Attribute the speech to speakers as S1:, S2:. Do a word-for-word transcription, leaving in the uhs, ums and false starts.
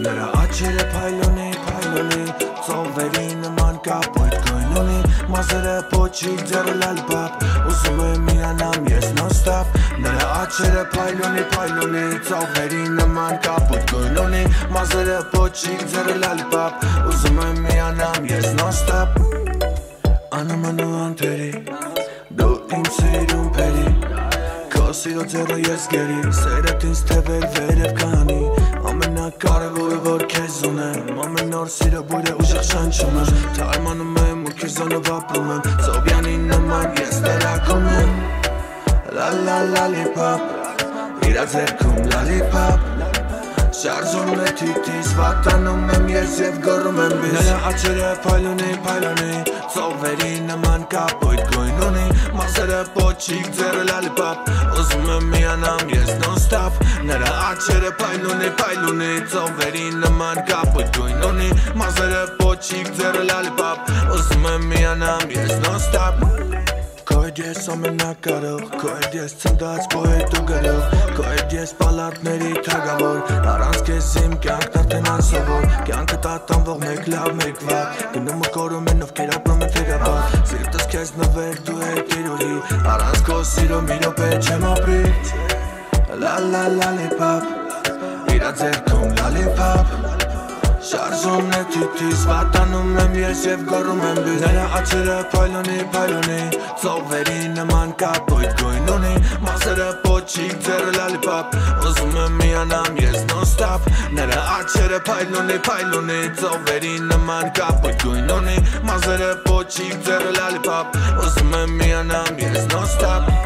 S1: Նրա աչերը փայլունի, փայլունի Ծովերի նման կապույտ գույն ունի Մազերը պոչիկ, ձեռը լալբապ Ուզում եմ միանամ ես non-stop Նրա աչերը փայլունի, փայլունի Ծովերի նման կապույտ գույն ունի Մազերը պոչիկ, ձեռը լալբապ Ուզում եմ միանամ ես non-stop Անում ու անթերի Դու իմ սիրուն պերի Քո սիրո ձեռը ես գերի Սերդ ինձ թևեր վերև կանի Ամենակարևորը որ քեզ ունեմ Ամեն օր սիրո բույրը ուժեղ շանչում եմ Թարմանում եմ ու քեզանով ապրում եմ Սովյանի նման ես ներակում եմ La la lollipop Իրա ձեռքում lollipop Շարժում է թիթիս վատանում եմ ես և գոռում եմ բիս Նրա աչերը փայլունի, փայլունի Ծովերի նման կապույտ գույն ունի Մազերը պոչիկ, ձեռը lollipop Ուզում եմ միանամ ես non-stop Նրա աչերը փայլունի, փայլունի Ծովերի նման կապույտ գույն ունի Մազերը պոչիկ, ձեռը lollipop Ուզում եմ միանամ ես non-stop Քո հետ ես ամենակարող Քո հետ ես ցնդած պոետ ու գրող Քո հետ ես պալատների թագավոր Առանց քեզ իմ կյանքն արդեն անսովոր Կյանքդ ատանվող մեկ լավ մեկ վատ Գնում ու կորում են ովքեր ապրում են թերաբար Սիրտս քեզ նվեր դու հետ իրորի Առանց քո սիրո մի րոպե չեմ ապրի La la lollipop Իրա ձեռքում lollipop Շարժում է թիթիս վատանում եմ ես և գոռում եմ բիս Նրա աչերը փայլունի, փայլունի Ծովերի նման կապույտ գույն ունի Մազերը պոչիկ, ձեռը lollipop Ուզում եմ միանամ ես non-stop Նրա աչերը փայլունի, փայլունի Ծովերի նման կապույտ գույն ունի Մազերը պոչիկ, ձեռը lollipop Ուզում եմ միանամ ես non-stop